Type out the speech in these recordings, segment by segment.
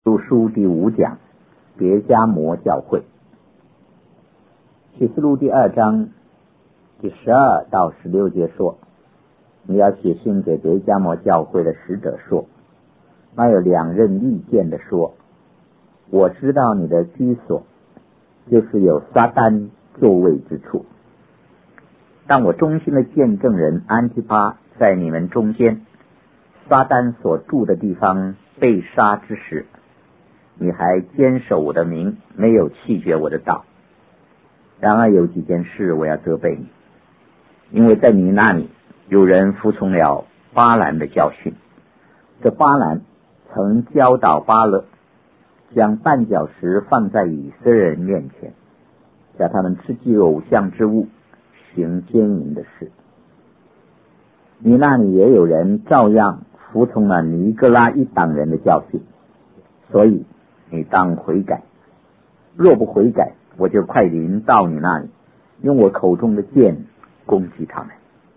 录书第5讲，别迦摩教会。启示录第2章第12到16节说，你要写信给别迦摩教会的使者说，那有2任利剑的说，我知道你的居所，就是有撒旦座位之处。当我忠心的见证人安提帕在你们中间，撒旦所住的地方被杀之时，你还坚守我的名，没有弃绝我的道。然而有几件事我要责备你，因为在你那里有人服从了巴兰的教训。这巴兰曾教导巴勒，将绊脚石放在以色列人面前，叫他们吃祭偶像之物，行奸淫的事。你那里也有人照样服从了尼哥拉一党人的教训，所以你当悔改。若不悔改，我就快临到你那里，用我口中的剑攻击他们。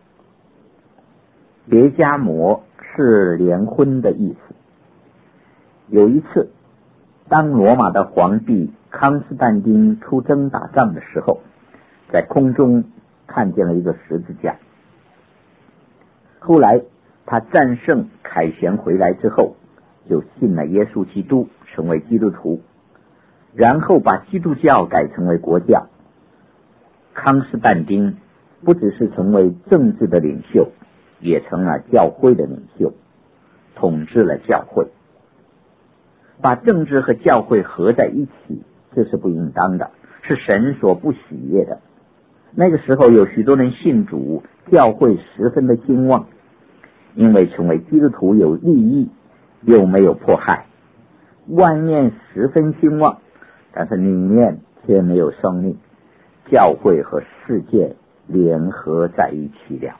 别迦摩是联婚的意思。有一次，当罗马的皇帝康斯坦丁出征打仗的时候，在空中看见了一个十字架。后来他战胜凯旋回来之后，就信了耶稣基督，成为基督徒，然后把基督教改成为国教。康斯坦丁不只是成为政治的领袖，也成了教会的领袖，统治了教会。把政治和教会合在一起，这是不应当的，是神所不喜悦的。那个时候有许多人信主，教会十分的兴旺，因为成为基督徒有利益，又没有迫害。外面十分兴旺，但是里面却没有生命，教会和世界联合在一起了。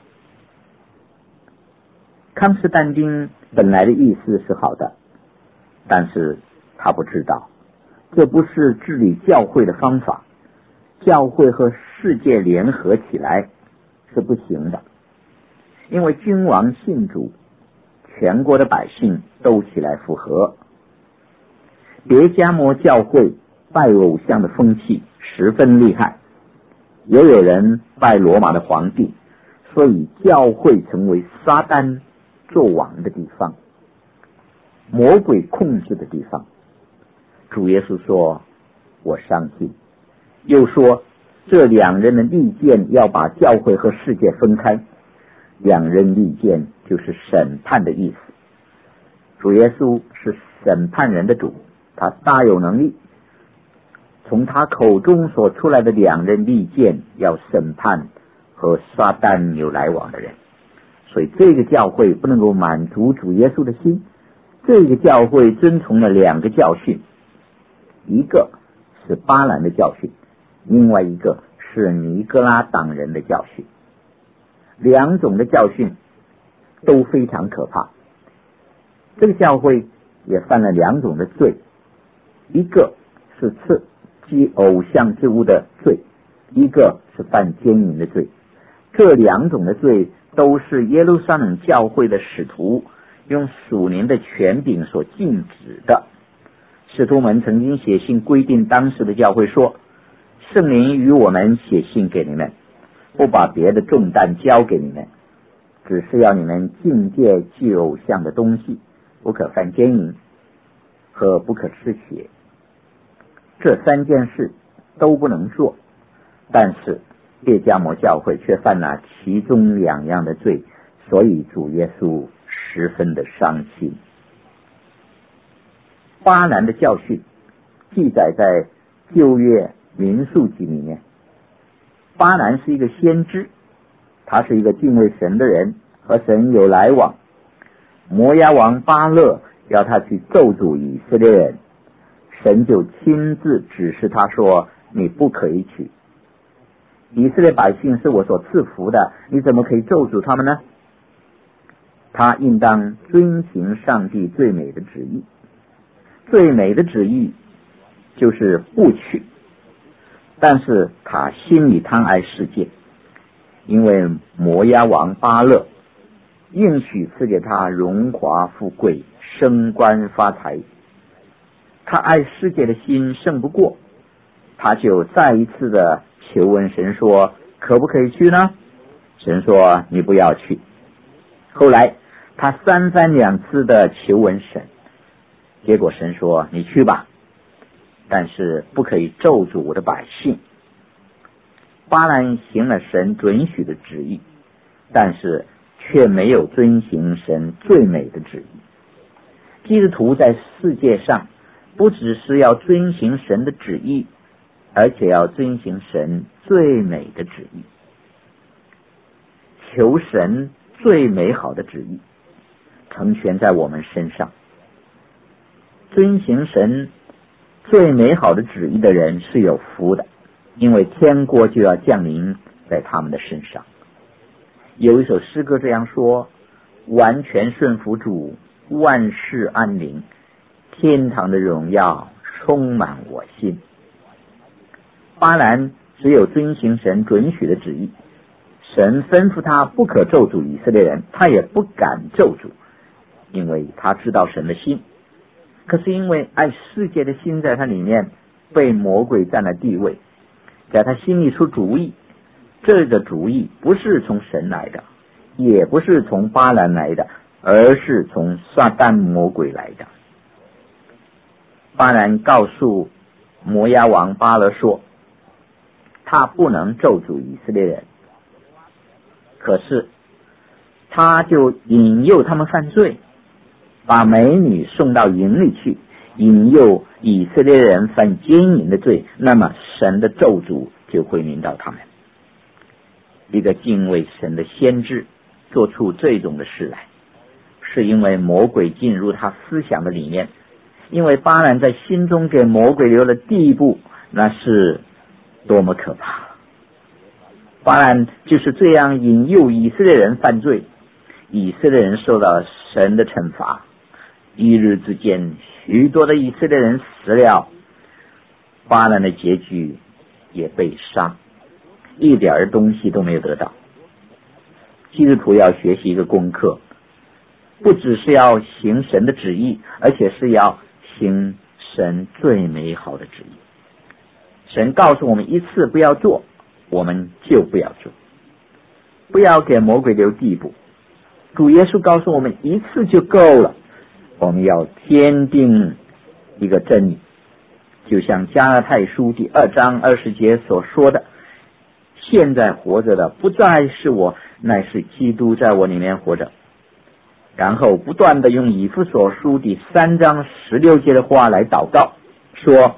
康斯坦丁本来的意思是好的，但是他不知道，这不是治理教会的方法。教会和世界联合起来是不行的，因为君王信主，全国的百姓都起来附和。别迦摩教会拜偶像的风气十分厉害，也有人拜罗马的皇帝，所以教会成为撒旦作王的地方，魔鬼控制的地方。主耶稣说，我相信。又说，这2人的利剑要把教会和世界分开。2人利剑就是审判的意思。主耶稣是审判人的主，他大有能力，从他口中所出来的2人利剑要审判和撒旦有来往的人。所以这个教会不能够满足主耶稣的心。这个教会遵从了2个教训，一个是巴兰的教训，另外一个是尼哥拉党人的教训。2种的教训都非常可怕。这个教会也犯了2种的罪，一个是吃祭偶像之物的罪，一个是犯奸淫的罪。这2种的罪都是耶路撒冷教会的使徒用属灵的权柄所禁止的。使徒们曾经写信规定当时的教会说，圣灵与我们写信给你们，不把别的重担交给你们，只是要你们禁戒祭偶像的东西，不可犯奸淫和不可吃血。这3件事都不能做，但是别迦摩教会却犯了其中2样的罪，所以主耶稣十分的伤心。巴兰的教训记载在旧约民数记里面。巴兰是一个先知，他是一个敬畏神的人，和神有来往。摩押王巴勒要他去咒诅以色列人，神就亲自指示他说，你不可以去。以色列百姓是我所赐福的，你怎么可以咒诅他们呢？他应当遵行上帝最美的旨意。最美的旨意就是不去，但是他心里贪爱世界，因为摩押王巴勒应许赐给他荣华富贵、升官发财， 他爱世界的心胜不过，他就再一次的求问神说，可不可以去呢？神说，你不要去。后来他3番2次的求问神，结果神说，你去吧，但是不可以咒诅我的百姓。巴兰行了神准许的旨意，但是却没有遵行神最美的旨意。基督徒在世界上不只是要遵行神的旨意，而且要遵行神最美的旨意，求神最美好的旨意成全在我们身上。遵行神最美好的旨意的人是有福的，因为天国就要降临在他们的身上。有一首诗歌这样说，完全顺服主，万事安宁，天堂的荣耀充满我心。巴兰只有遵行神准许的旨意，神吩咐他不可咒诅以色列人，他也不敢咒诅，因为他知道神的心。可是因为爱世界的心在他里面被魔鬼占了地位，在他心里出主意，这个主意不是从神来的，也不是从巴兰来的，而是从撒旦魔鬼来的。巴兰告诉摩押王巴勒说，他不能咒诅以色列人，可是他就引诱他们犯罪，把美女送到营里去，引诱以色列人犯奸淫的罪，那么神的咒诅就会临到他们。一个敬畏神的先知做出这种的事来，是因为魔鬼进入他思想的里面，因为巴兰在心中给魔鬼留了地步，那是多么可怕。巴兰就是这样引诱以色列人犯罪，以色列人受到了神的惩罚，一日之间许多的以色列人死了，巴兰的结局也被杀，一点东西都没有得到。基督徒要学习一个功课，不只是要行神的旨意，而且是要行神最美好的旨意。神告诉我们一次不要做，我们就不要做，不要给魔鬼留地步。主耶稣告诉我们一次就够了，我们要坚定一个真理，就像加拉太书第2章20节所说的，现在活着的不再是我，乃是基督在我里面活着。然后不断的用以弗所书第3章16节的话来祷告，说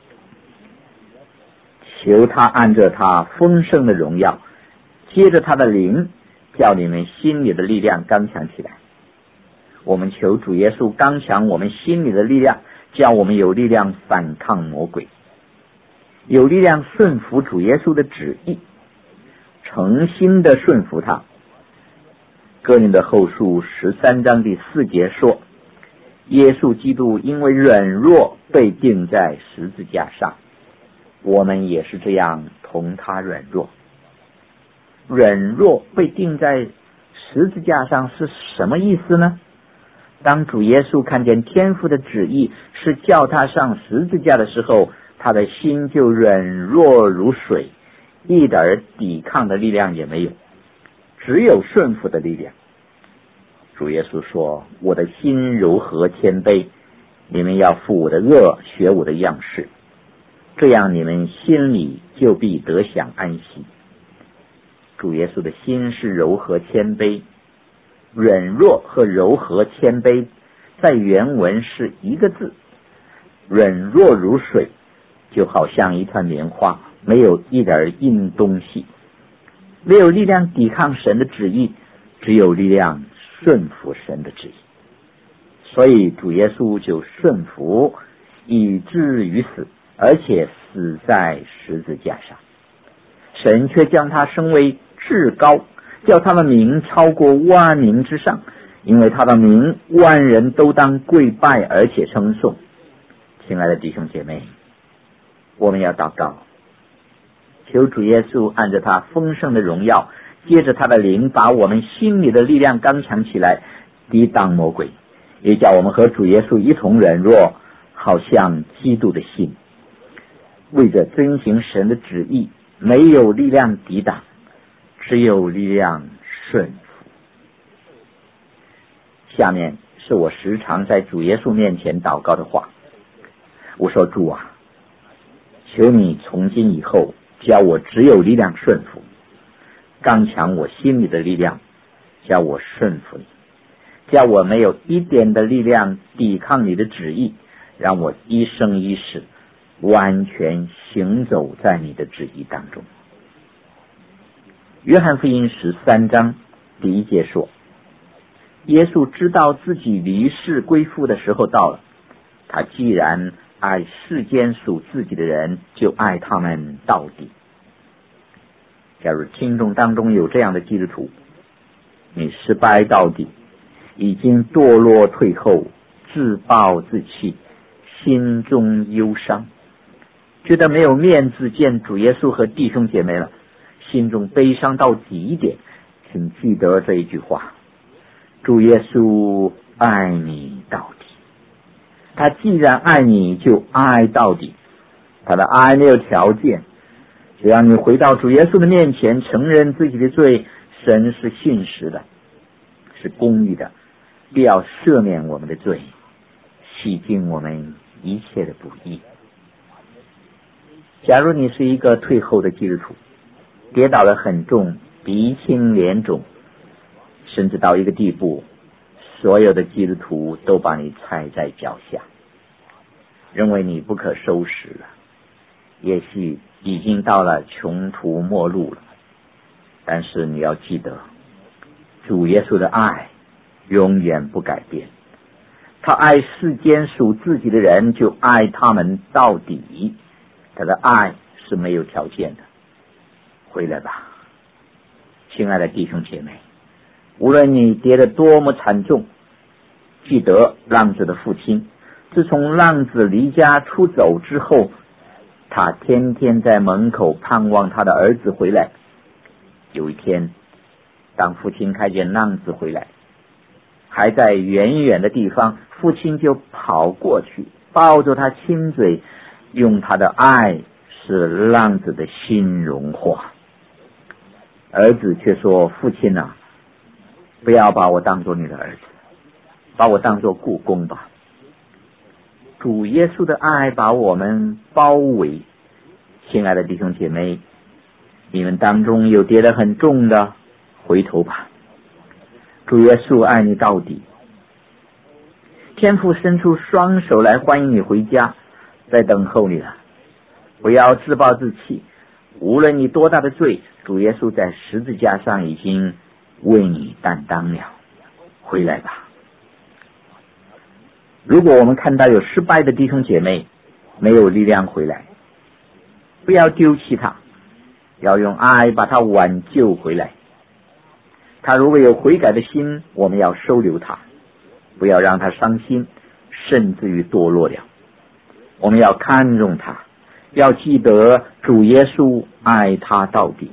求他按着他丰盛的荣耀，接着他的灵，叫你们心里的力量刚强起来。我们求主耶稣刚强我们心里的力量，叫我们有力量反抗魔鬼，有力量顺服主耶稣的旨意，诚心的顺服他。哥林多后书13章第4节说，耶稣基督因为软弱被钉在十字架上，我们也是这样同他软弱。软弱被钉在十字架上是什么意思呢？当主耶稣看见天父的旨意是叫他上十字架的时候，他的心就软弱如水，一点抵抗的力量也没有，只有顺服的力量。主耶稣说，我的心柔和谦卑，你们要负我的恶，学我的样式，这样你们心里就必得享安息。主耶稣的心是柔和谦卑，软弱和柔和谦卑在原文是一个字，软弱如水，就好像一团棉花，没有一点硬东西，没有力量抵抗神的旨意，只有力量顺服神的旨意。所以主耶稣就顺服以至于死，而且死在十字架上。神却将他升为至高，叫他的名超过万名之上，因为他的名万人都当跪拜而且称颂。亲爱的弟兄姐妹，我们要祷告，求主耶稣按着他丰盛的荣耀，接着他的灵把我们心里的力量刚强起来，抵挡魔鬼，也叫我们和主耶稣一同软弱， 好像基督的心，为着遵行神的旨意，没有力量抵挡，只有力量顺服。下面是我时常在主耶稣面前祷告的话。我说，主啊，求你从今以后叫我只有力量顺服，刚强我心里的力量，叫我顺服你，叫我没有一点的力量抵抗你的旨意，让我一生一世完全行走在你的旨意当中。约翰福音13章第1节说，耶稣知道自己离世归父的时候到了，他既然爱世间属自己的人，就爱他们到底。假如听众当中有这样的基督徒，你失败到底，已经堕落退后，自暴自弃，心中忧伤，觉得没有面子见主耶稣和弟兄姐妹了，心中悲伤到极点，请记得这一句话，主耶稣爱你到底。他既然爱你，就爱到底，他的爱没有条件，只要你回到主耶稣的面前，承认自己的罪，神是信实的，是公义的，必要赦免我们的罪，洗净我们一切的不义。假如你是一个退后的基督徒，跌倒了很重，鼻青脸肿，甚至到一个地步，所有的基督徒都把你踩在脚下，认为你不可收拾了，也许已经到了穷途末路了。但是你要记得，主耶稣的爱永远不改变，他爱世间属自己的人，就爱他们到底，他的爱是没有条件的。回来吧，亲爱的弟兄姐妹，无论你跌得多么惨重，记得浪子的父亲，自从浪子离家出走之后，他天天在门口盼望他的儿子回来。有一天，当父亲看见浪子回来，还在远远的地方，父亲就跑过去抱着他亲嘴，用他的爱使浪子的心融化。儿子却说，父亲啊，不要把我当作你的儿子，把我当作雇工吧。主耶稣的爱把我们包围。亲爱的弟兄姐妹，你们当中有跌得很重的，回头吧，主耶稣爱你到底。天父伸出双手来欢迎你回家，在等候你了。不要自暴自弃，无论你多大的罪，主耶稣在十字架上已经为你担当了。回来吧。如果我们看到有失败的弟兄姐妹没有力量回来，不要丢弃他，要用爱把他挽救回来。他如果有悔改的心，我们要收留他，不要让他伤心，甚至于堕落了。我们要看重他，要记得主耶稣爱他到底。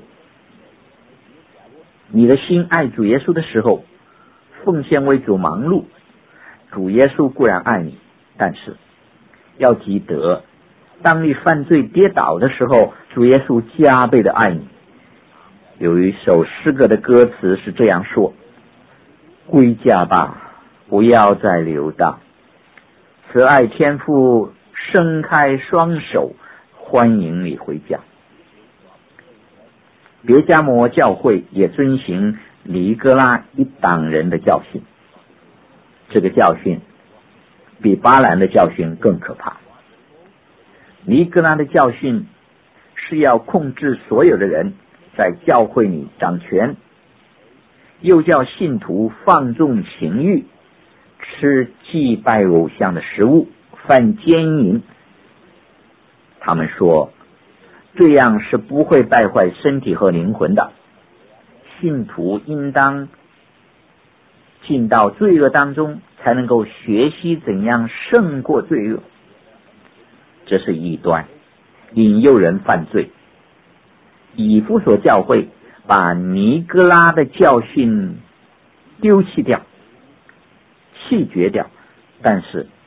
你的心爱主耶稣的时候，奉献为主忙碌，主耶稣固然爱你，但是要记得，当你犯罪跌倒的时候，主耶稣加倍的爱你。有一首诗歌的歌词是这样说，归家吧，不要再游荡，慈爱天父伸开双手，欢迎你回家。别加摩教会也遵行尼哥拉一党人的教训，这个教训比巴兰的教训更可怕。尼哥拉的教训是要控制所有的人，在教会里掌权，又叫信徒放纵情欲，吃祭拜偶像的食物，犯奸淫。他们说这样是不会败坏身体和灵魂的，信徒应当进到罪恶当中，才能够学习怎样胜过罪恶。这是异端，引诱人犯罪。以弗所教会把尼哥拉的教训丢弃掉，弃绝掉，但是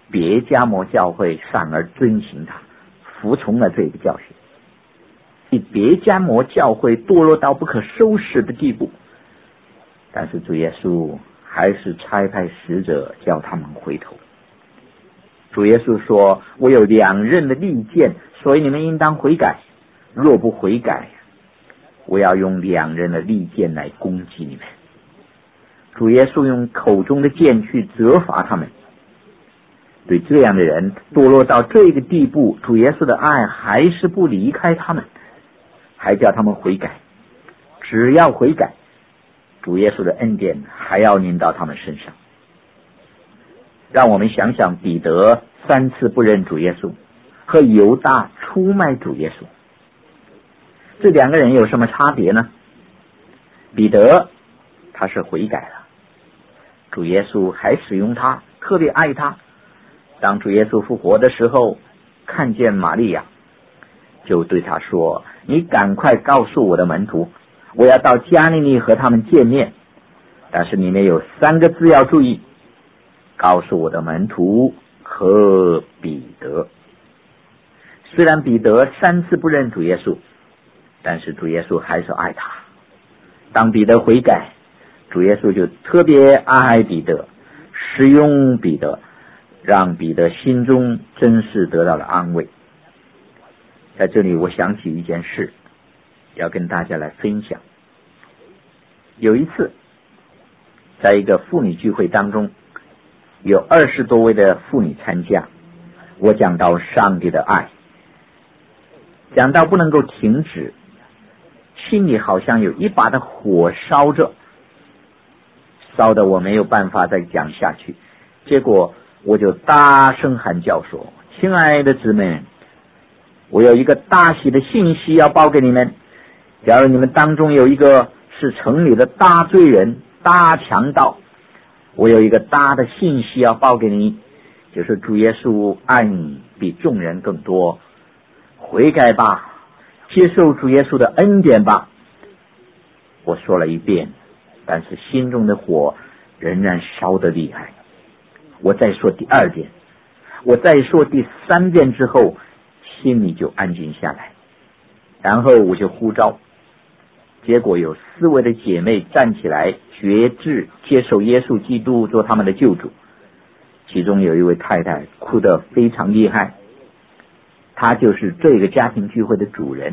别迦摩教会反而遵行他，服从了这个教训，以别迦摩教会堕落到不可收拾的地步。但是主耶稣还是差派使者叫他们回头。主耶稣说，我有2刃的利剑，所以你们应当悔改，若不悔改，我要用2刃的利剑来攻击你们。主耶稣用口中的剑去责罚他们。对这样的人堕落到这个地步，主耶稣的爱还是不离开他们，还叫他们悔改。只要悔改，主耶稣的恩典还要临到他们身上。让我们想想彼得3次不认主耶稣和犹大出卖主耶稣，这2个人有什么差别呢？彼得他是悔改了，主耶稣还使用他，特别爱他。当主耶稣复活的时候，看见玛利亚，就对他说，你赶快告诉我的门徒，我要到加利利和他们见面，但是里面有3个字要注意，告诉我的门徒和彼得。虽然彼得3次不认主耶稣，但是主耶稣还是爱他。当彼得悔改，主耶稣就特别爱彼得，使用彼得，让彼得心中真是得到了安慰。在这里我想起一件事，要跟大家来分享。有一次在一个妇女聚会当中，有20多位的妇女参加，我讲到上帝的爱，讲到不能够停止，心里好像有一把的火烧着，烧得我没有办法再讲下去。结果我就大声喊叫说，亲爱的姊妹，我有一个大喜的信息要报给你们。假如你们当中有一个是城里的大罪人、大强盗，我有一个大的信息要报给你，就是主耶稣爱你比众人更多，悔改吧，接受主耶稣的恩典吧。我说了一遍，但是心中的火仍然烧得厉害。我再说第2遍，我再说第3遍之后，心里就安静下来。然后我就呼召，结果有4位的姐妹站起来决志接受耶稣基督做他们的救主。其中有一位太太哭得非常厉害，她就是这个家庭聚会的主人。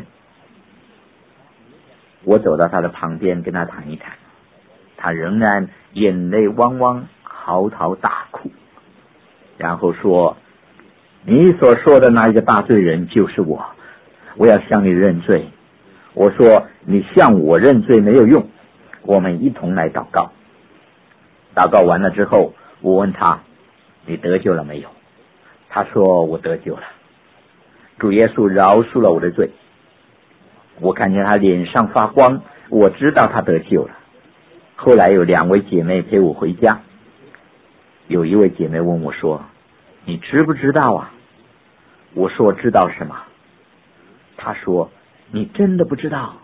我走到她的旁边跟她谈一谈，她仍然眼泪汪汪，嚎啕大哭，然后说，你所说的那一个大罪人就是我，我要向你认罪。我说，你向我认罪没有用，我们一同来祷告。祷告完了之后，我问他，你得救了没有？他说，我得救了，主耶稣饶恕了我的罪。我看见他脸上发光，我知道他得救了。后来有2位姐妹陪我回家，有一位姐妹问我说，你知不知道啊？我说知道什么？她说，你真的不知道？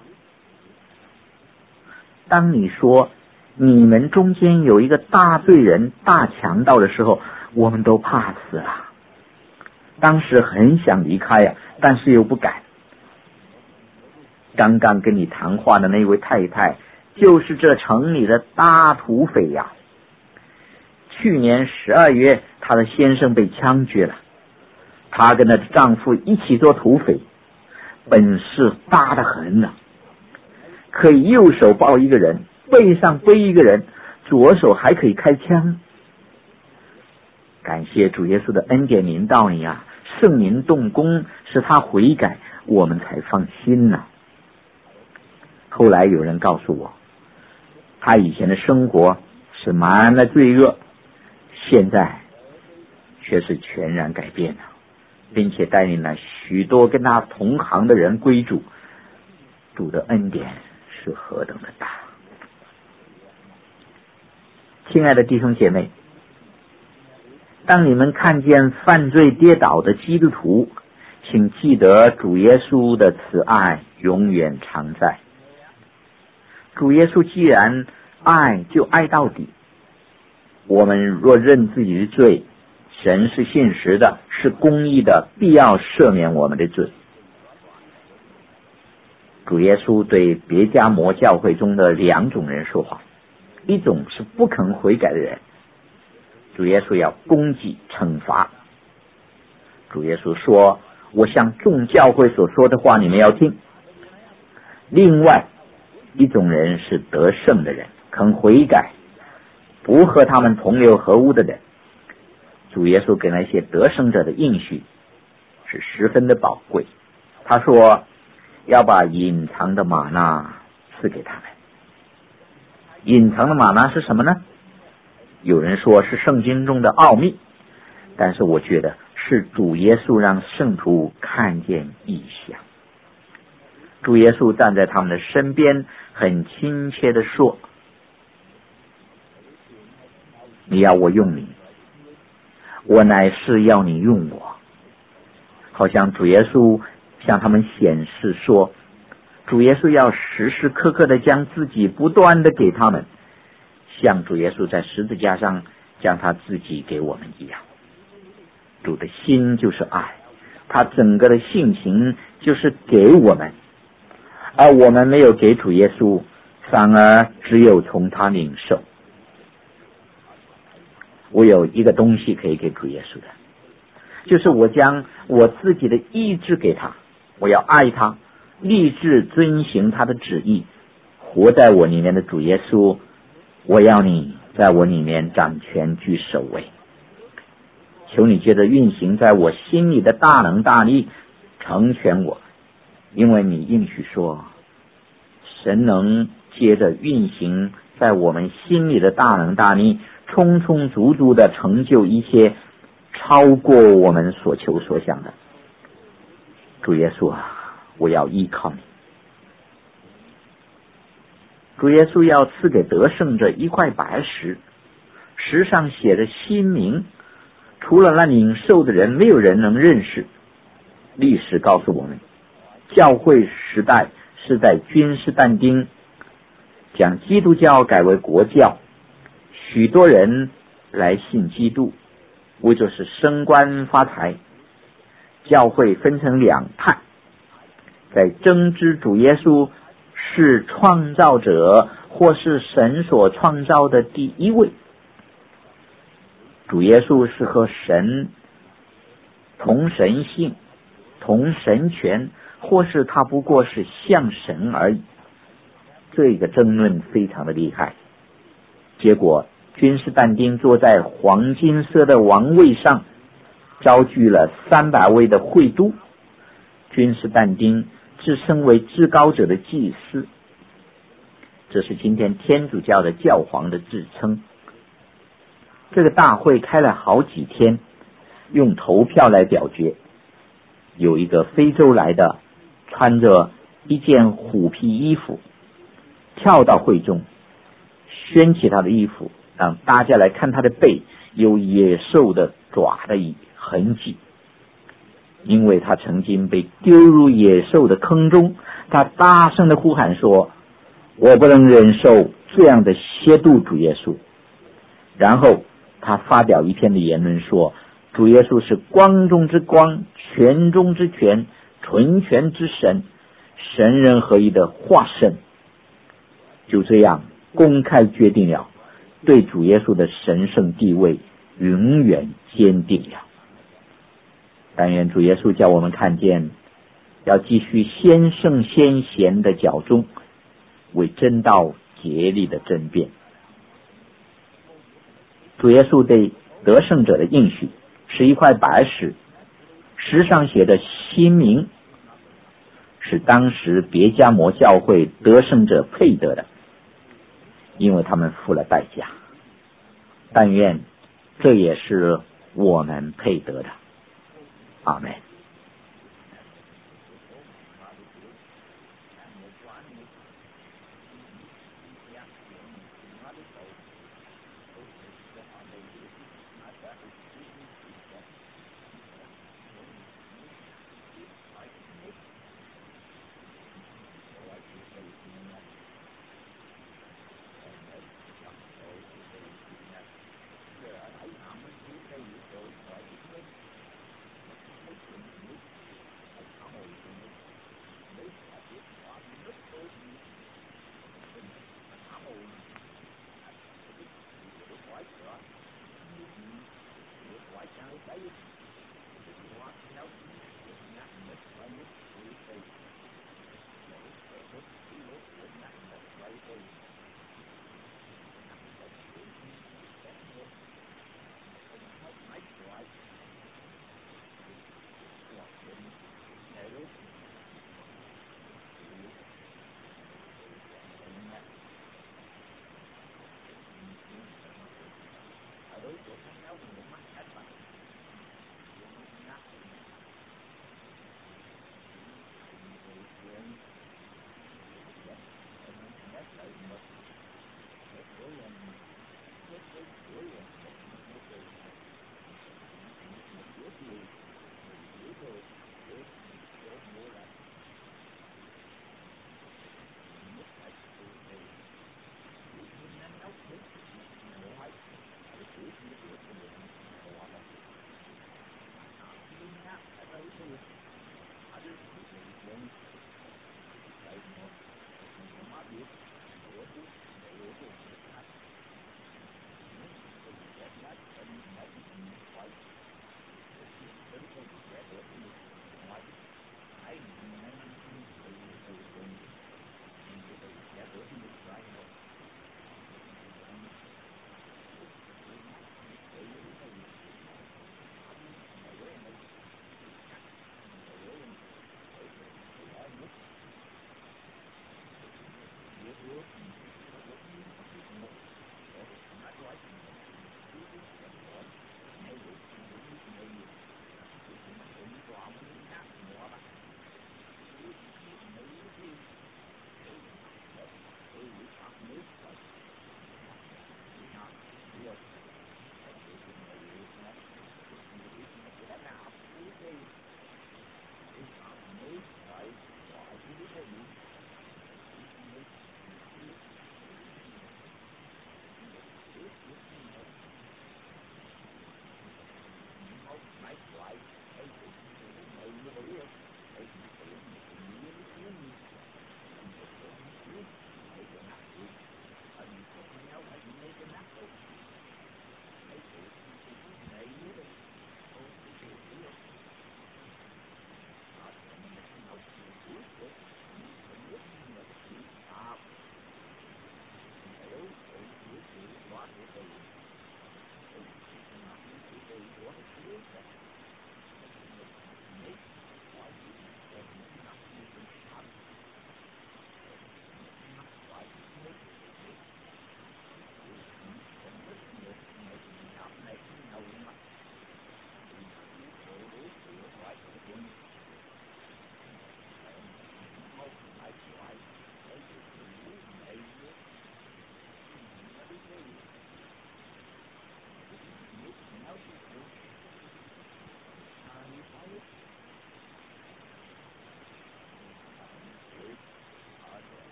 当你说你们中间有一个大罪人、大强盗的时候，我们都怕死了。当时很想离开呀，但是又不敢。刚刚跟你谈话的那位太太，就是这城里的大土匪呀。去年12月，她的先生被枪决了，她跟她的丈夫一起做土匪，本事大得很呢，可以右手抱一个人，背上背一个人，左手还可以开枪。感谢主耶稣的恩典临到你啊，圣灵动工，使他悔改，我们才放心呢。后来有人告诉我，他以前的生活是满了罪恶，现在却是全然改变了，并且带领了许多跟他同行的人归主。主的恩典是何等的大！亲爱的弟兄姐妹，当你们看见犯罪跌倒的基督徒，请记得主耶稣的慈爱永远常在。主耶稣既然爱，就爱到底。我们若认自己的罪， 神是信实的，是公义的，必要赦免我们的罪。主耶稣对别迦摩教会中的两种人说话，一种是不肯悔改的人，主耶稣要攻击惩罚。主耶稣说，我向众教会所说的话你们要听。另外一种人是得胜的人，肯悔改，不和他们同流合污的人。主耶稣给那些得胜者的应许是十分的宝贵。他说要把隐藏的玛纳赐给他们。隐藏的玛纳是什么呢？有人说是圣经中的奥秘，但是我觉得是主耶稣让圣徒看见异象。主耶稣站在他们的身边，很亲切地说，你要我用你，我乃是要你用我。好像主耶稣向他们显示说，主耶稣要时时刻刻地将自己不断地给他们，像主耶稣在十字架上将他自己给我们一样。主的心就是爱，他整个的性情就是给我们，而我们没有给主耶稣，反而只有从他领受。我有一个东西可以给主耶稣的，就是我将我自己的意志给他，我要爱他，立志遵行他的旨意，活在我里面的主耶稣，我要你在我里面掌权居首位。求你接着运行在我心里的大能大力，成全我，因为你应许说，神能接着运行在我们心里的大能大力，充充足足的成就一些超过我们所求所想的。主耶稣啊，我要依靠你。主耶稣要赐给得胜者一块白石，石上写着新名，除了那领受的人，没有人能认识。历史告诉我们，教会时代是在君士但丁将基督教改为国教，许多人来信基督，为就是升官发财。教会分成两派，在争执主耶稣是创造者或是神所创造的第一位。主耶稣是和神同神性同神权，或是他不过是像神而已。这个争论非常的厉害，结果君士但丁坐在黄金色的王位上，招聚了300位的会督。君士但丁自称为至高者的祭司，这是今天天主教的教皇的自称。这个大会开了好几天，用投票来表决。有一个非洲来的，穿着一件虎皮衣服，跳到会中，掀起他的衣服，让大家来看他的背有野兽的爪的痕迹。因为他曾经被丢入野兽的坑中，他大声的呼喊说，我不能忍受这样的亵渎主耶稣。然后他发表一篇的言论说，主耶稣是光中之光，权中之权，纯全之神，神人合一的化身。就这样公开决定了，对主耶稣的神圣地位永远坚定了。但愿主耶稣叫我们看见，要继续先圣先贤的脚中，为真道竭力的争辩。主耶稣对得胜者的应许是一块白石，石上写的新名，是当时别迦摩教会得胜者配得的，因为他们付了代价。但愿这也是我们配得的。阿们。